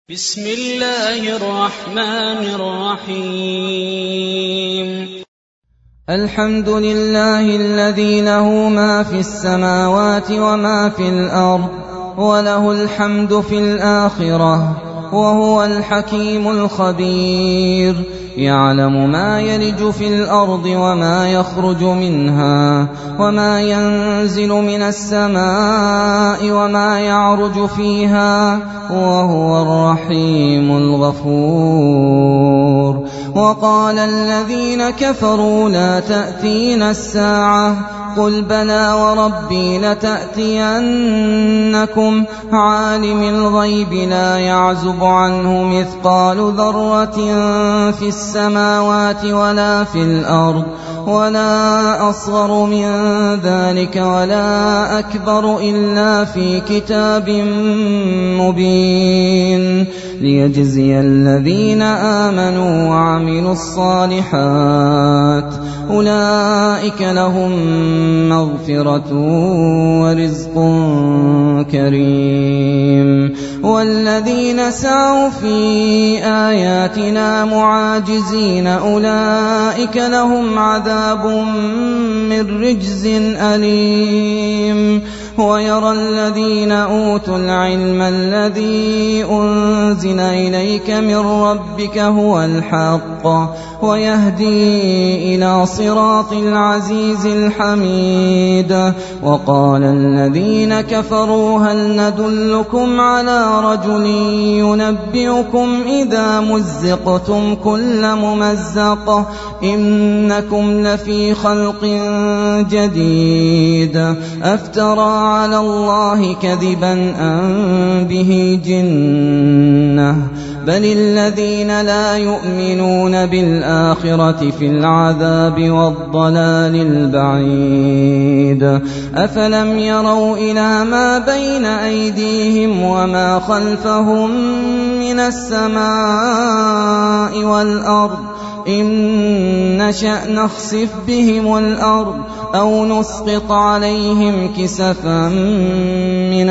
بسم الله الرحمن الرحيم. الحمد لله الذي له ما في السماوات وما في الأرض وله الحمد في الآخرة وهو الحكيم الخبير. يعلم ما يلج في الأرض وما يخرج منها وما ينزل من السماء وما يعرج فيها وهو الرحيم الغفور. وقال الذين كفروا لا تأتينا الساعة قل بلى وربي لتأتينكم عالم الغيب لا يعزب عنه مثقال ذرة في السماوات ولا في الأرض ولا أصغر من ذلك ولا أكبر إلا في كتاب مبين ليجزي الذين آمنوا وعملوا الصالحات أولئك لهم مغفرة ورزق كريم. والذين سعوا في آياتنا معاجزين أولئك لهم عذاب من رجز أليم. ويرى الذين أوتوا العلم الذي أنزل إليك من ربك هو الحق ويهدي إلى صراط العزيز الحميد. وقال الذين كفروا هل ندلكم على رجل ينبئكم إذا مزقتم كل ممزق إنكم لفي خلق جديد أفترى على الله كذبا أم به جنة بل الذين لا يؤمنون بالآخرة في العذاب والضلال البعيد. أفلم يروا إلى ما بين أيديهم وما خلفهم من السماء والأرض إن نشأ نخسف بهم الأرض أو نسقط عليهم كسفا من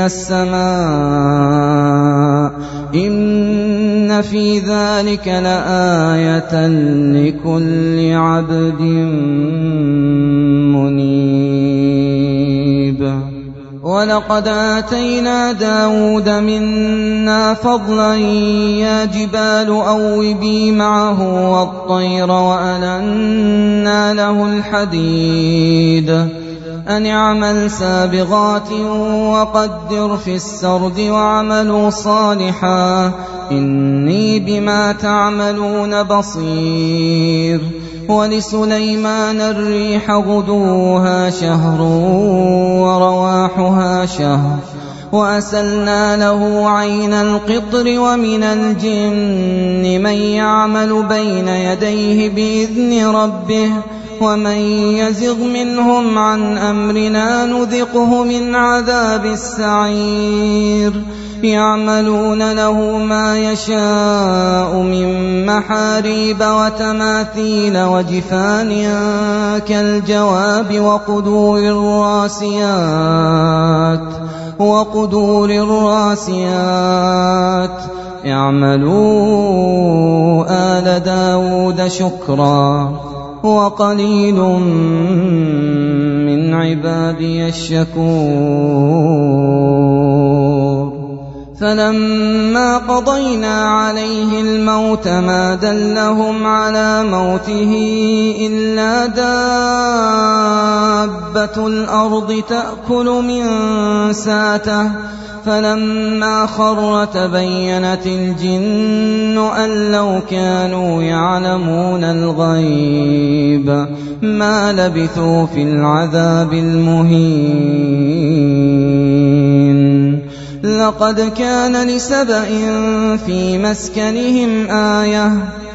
السماء إن في ذلك لآية لكل عبد منيب. ولقد آتينا داود منا فضلا يا جبال أوبي معه والطير وألنا له الحديد أن اعمل سابغات وقدر في السرد واعملوا صالحا إني بما تعملون بصير. ولسليمان الريح غدوها شهر ورواحها شهر وأسلنا له عين القطر ومن الجن من يعمل بين يديه بإذن ربه ومن يزغ منهم عن أمرنا نذقه من عذاب السعير. يعملون له ما يشاء من محاريب وتماثيل وجفان كالجواب وقدور الراسيات. اعملوا آل داود شكرا وقليل من عبادي الشكور. فلما قضينا عليه الموت ما دلهم على موته إلا دابة الأرض تأكل من ساته فلما خر تبينت الجن أن لو كانوا يعلمون الغيب ما لبثوا في العذاب المهين. لقد كان لسبأ في مسكنهم آية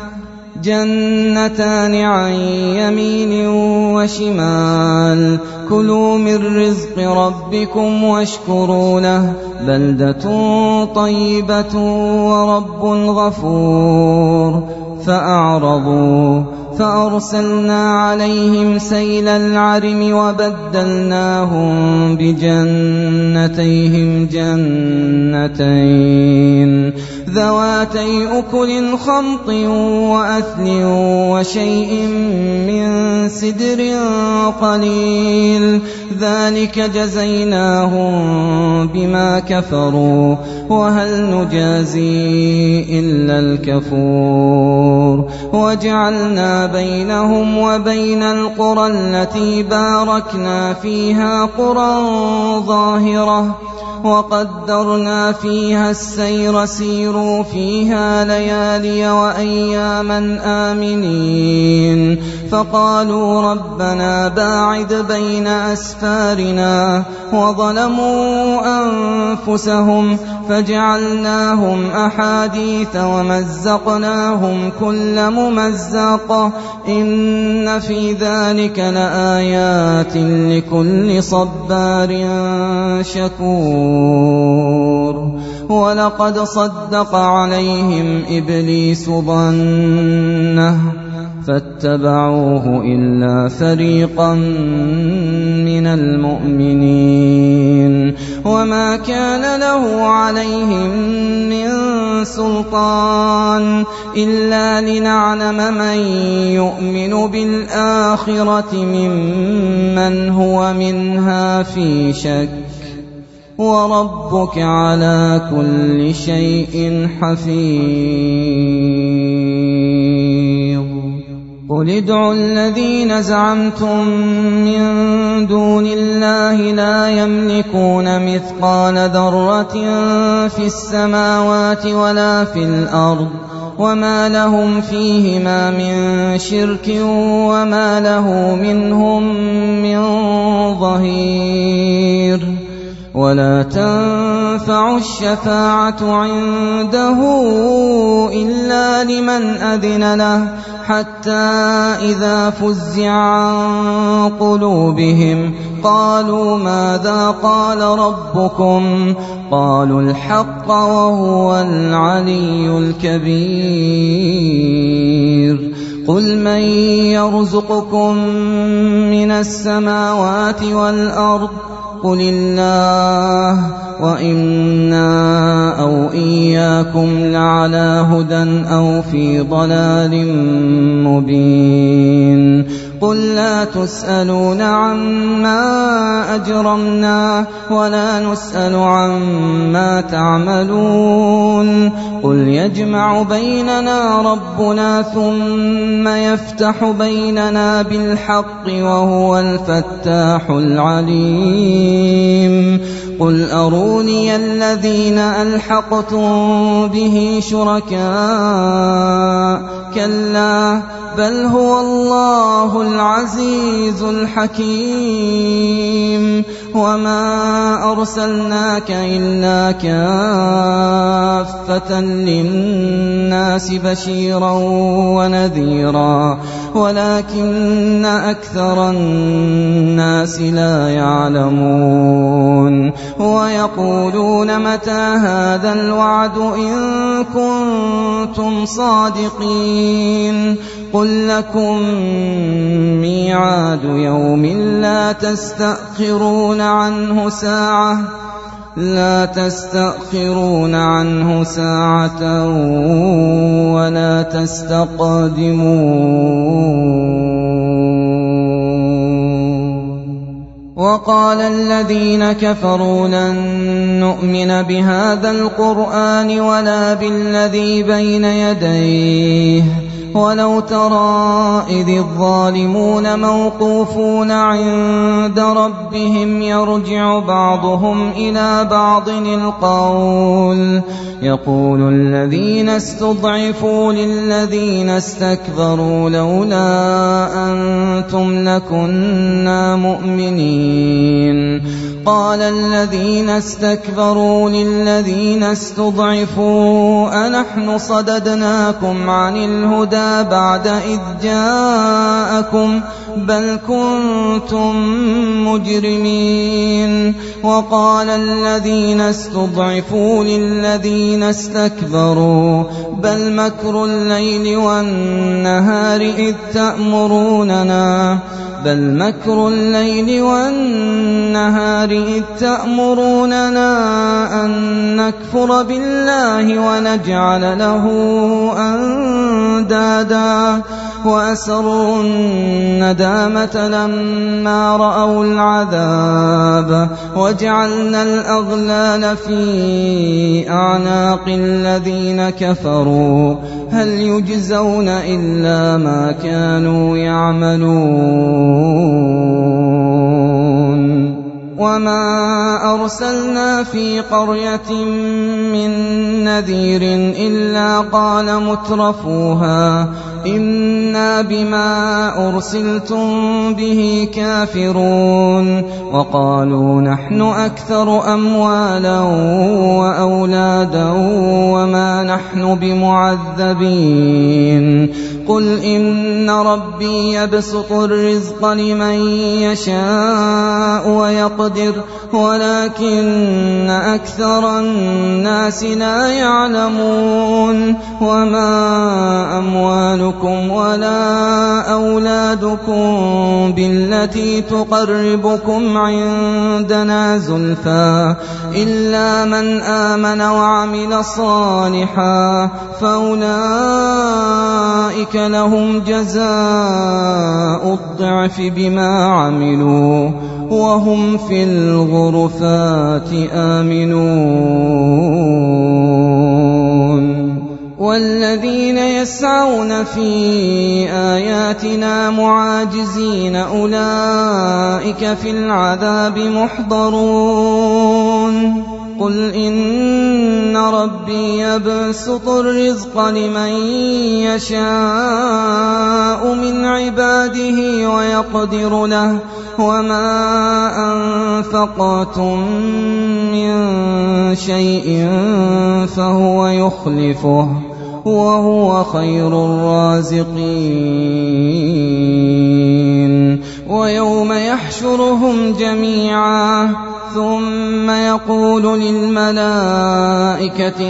جنتان عن يمين وشمال كلوا من رزق ربكم واشكروا له بلدة طيبة ورب غفور. فأعرضوا فأرسلنا عليهم سيل العرم وبدلناهم بجنتيهم جنتين ذواتي أكل خمط وأثل وشيء من سدر قليل ذلك جزيناهم بما كفروا وهل نجازي إلا الكفور وجعلنا بينهم وبين القرى التي باركنا فيها قرى ظاهرة وقدرنا فيها السير سيروا فيها ليالي وأياما آمنين فقالوا ربنا باعد بين أسفارنا وظلموا أنفسهم فجعلناهم أحاديث ومزقناهم كل ممزق إن في ذلك لآيات لكل صبار شكور ولقد صدق عليهم إبليس ظنه فاتبعوه إلا فريقا من المؤمنين وما كان له عليهم من سلطان إلا لنعلم من يؤمن بالآخرة ممن هو منها في شك وربك على كل شيء حفيظ قل ادعوا الذين زعمتم من دون الله لا يملكون مثقال ذرة في السماوات ولا في الأرض وما لهم فيهما من شرك وما له منهم من ظهير ولا تنفع الشفاعة عنده إلا لمن أذن له حتى إذا فزع عن قلوبهم قالوا ماذا قال ربكم قالوا الحق وهو العلي الكبير قل من يرزقكم من السماوات والأرض قل الله وإنا أو إياكم لعلى هدى أو في ضلال مبين قل لا تسألون عما أجرمنا ولا نسأل عما تعملون قل يجمع بيننا ربنا ثم يفتح بيننا بالحق وهو الفتاح العليم قل أروني الذين ألحقتم به شركاء كلا بل هو الله العزيز الحكيم وما أرسلناك إلا كافة للناس بشيرا ونذيرا ولكن أكثر الناس لا يعلمون ويقولون متى هذا الوعد إن كنتم صادقين قل لكم ميعاد يوم لا تستأخرون عنه ساعة ولا تستقدمون وقال الذين كفروا لن نؤمن بهذا القرآن ولا بالذي بين يديه ولو ترى إذ الظالمون موقوفون عند ربهم يرجع بعضهم إلى بعض القول يقول الذين استضعفوا للذين استكبروا لولا أنتم لكنا مؤمنين قال الذين استكبروا للذين استضعفوا أنحن صددناكم عن الهدى بعد إذ جاءكم بل كنتم مجرمين وقال الذين استضعفوا للذين استكبروا بل مكر الليل والنهار إذ بل مكر الليل والنهار إذ تأمروننا أن نكفر بالله ونجعل له أندادا وأسروا الندامة لما رأوا العذاب وجعلنا الأغلال في أعناق الذين كفروا هل يجزون إلا ما كانوا يعملون وما أرسلنا في قرية من نذير إلا قال مترفوها إنا بما أرسلتم به كافرون وقالوا نحن أكثر أموالا وأولادا وما نحن بمعذبين قل إن ربي يبسط الرزق لمن يشاء ويقدر ولكن أكثر الناس لا يعلمون وما أموالكم ولا أولادكم بالتي تقربكم عندنا زلفى إلا من آمن وعمل صالحا فأولئك لهم جزاء الضعف بما عملوا وهم في الغرفات آمنون والذين يسعون في آياتنا معاجزين أولئك في العذاب محضرون قل إن ربي يبسط الرزق لمن يشاء من عباده ويقدر له وما أنفقتم من شيء فهو يخلفه وهو خير الرازقين ويوم يحشرهم جميعا ثم يقول للملائكة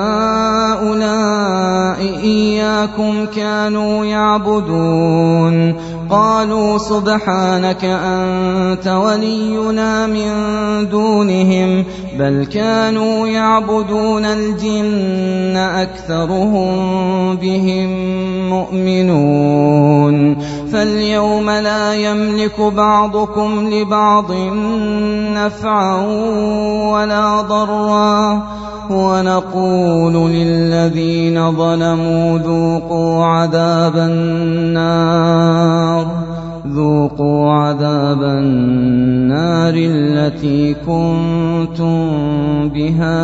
أهؤلاء إياكم كانوا يعبدون قالوا سبحانك أنت ولينا من دونهم بل كانوا يعبدون الجن أكثرهم بهم مؤمنون فاليوم لا يملك بعضكم لبعض نفعا ولا ضرا ونقول للذين ظلموا ذوقوا عذاب النار التي كنتم بها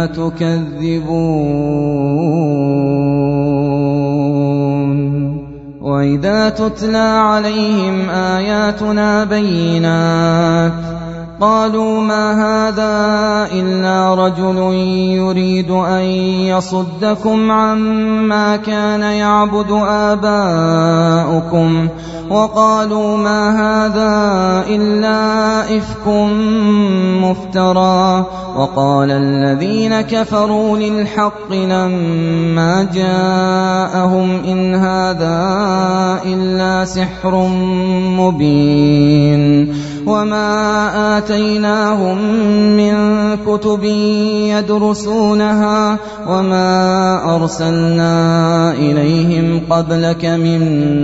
تكذبون وإذا تتلى عليهم آياتنا بينات قالوا ما هذا إلا رجل يريد أن يصدكم عما كان يعبد آباؤكم وقالوا ما هذا إلا إفك مفترى وقال الذين كفروا للحق لما جاءهم إن هذا إلا سحر مبين وما آتيناهم من كتب يدرسونها وما أرسلنا إليهم قبلك من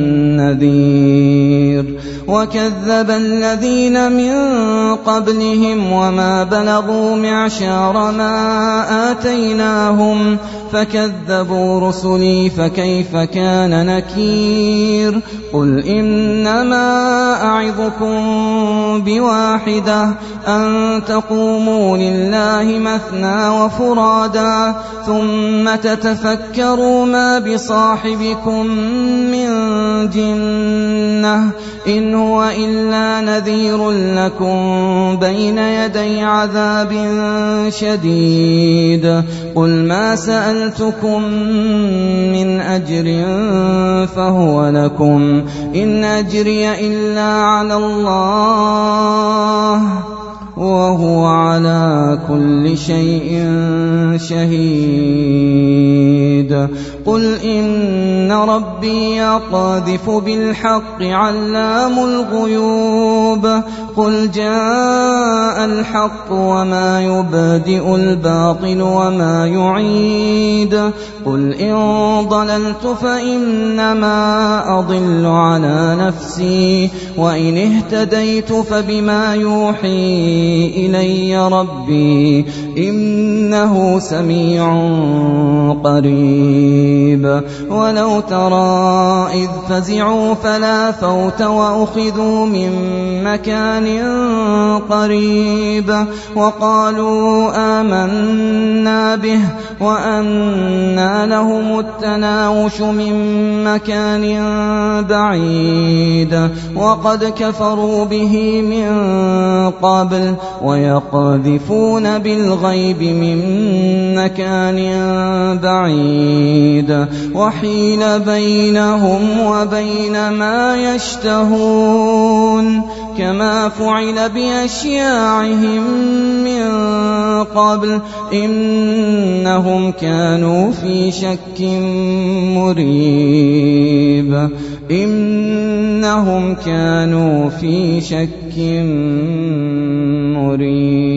نذير وكذب الذين من قبلهم وما بلغوا معشار ما آتيناهم فكذبوا رسلي فكيف كان نكير قل إنما أعظكم بواحدة أن تقوموا لله مثنى وفرادا ثم تتفكروا ما بصاحبكم من جنة إن هو إلا نذير لكم بين يدي عذاب شديد قل ما سألتكم من أجر فهو لكم إن أجري إلا على الله وهو على كل شيء شهيد. قل إن ربي يقذف بالحق علام الغيوب. قل جاء الحق وما يبدئ الباطل وما يعيد. قل إن ضللت فإنما أضل على نفسي وإن اهتديت فبما يوحي إلي ربي إنه سميع قريب. ولو ترى إذ فزعوا فلا فوت وأخذوا من مكان قريب وقالوا آمنا به وأنى لهم التناوش من مكان بعيد وقد كفروا به من قبل ويقذفون بالغيب من مكان بعيد وحيل بينهم وبين ما يشتهون كما فعل بأشياعهم من قبل إنهم كانوا في شك مريب. إنهم كانوا في شك مريب.